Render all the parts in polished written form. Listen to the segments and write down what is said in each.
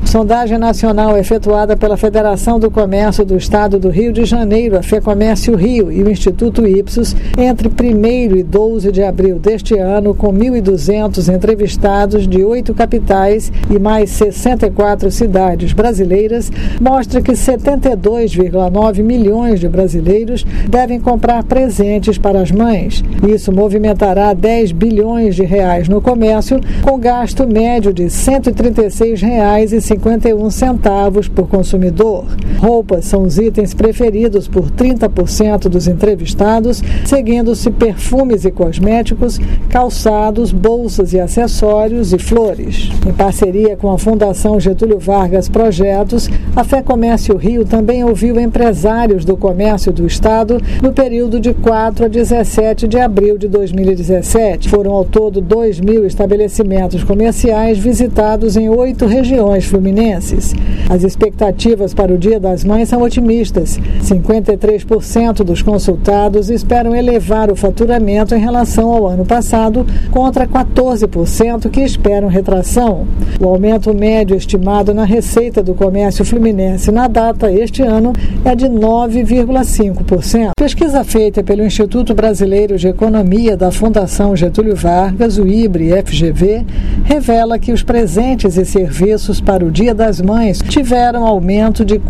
Sondagem nacional efetuada pela Federação do Comércio do Estado do Rio de Janeiro, a FEComércio Rio e o Instituto Ipsos, entre 1º e 12 de abril deste ano, com 1.200 entrevistados de 8 capitais e mais 64 cidades brasileiras, mostra que 72,9 milhões de brasileiros devem comprar presentes para as mães. Isso movimentará 10 bilhões de reais no comércio, com gasto médio de R$ 136,51 por consumidor. Roupas são os itens preferidos por 30% dos entrevistados, seguindo-se perfumes e cosméticos, calçados, bolsas e acessórios e flores. Em parceria com a Fundação Getúlio Vargas Projetos, a FEComércio Rio também ouviu empresários do comércio do Estado no período de 4 a 17 de abril de 2017. Foram ao todo 2.000 estabelecimentos comerciais visitados em 8 regiões fluminenses. As expectativas para o Dia das Mães são otimistas. 53% dos consultados esperam elevar o faturamento em relação ao ano passado, contra 14% que esperam retração. O aumento médio estimado na receita do comércio fluminense na data este ano é de 9,5%. Pesquisa feita pelo Instituto Brasileiro de Economia da Fundação Getúlio Vargas, o IBRE-FGV, revela que os presentes e serviços para o Dia das Mães tiveram aumento de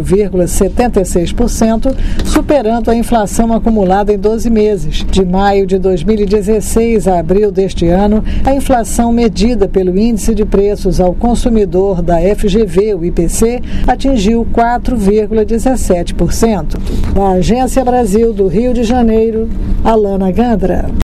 4,76%, superando a inflação acumulada em 12 meses. De maio de 2016 a abril deste ano, a inflação medida pelo Índice de Preços ao Consumidor da FGV, o IPC, atingiu 4,17%. Da Agência Brasil do Rio de Janeiro, Alana Gandra.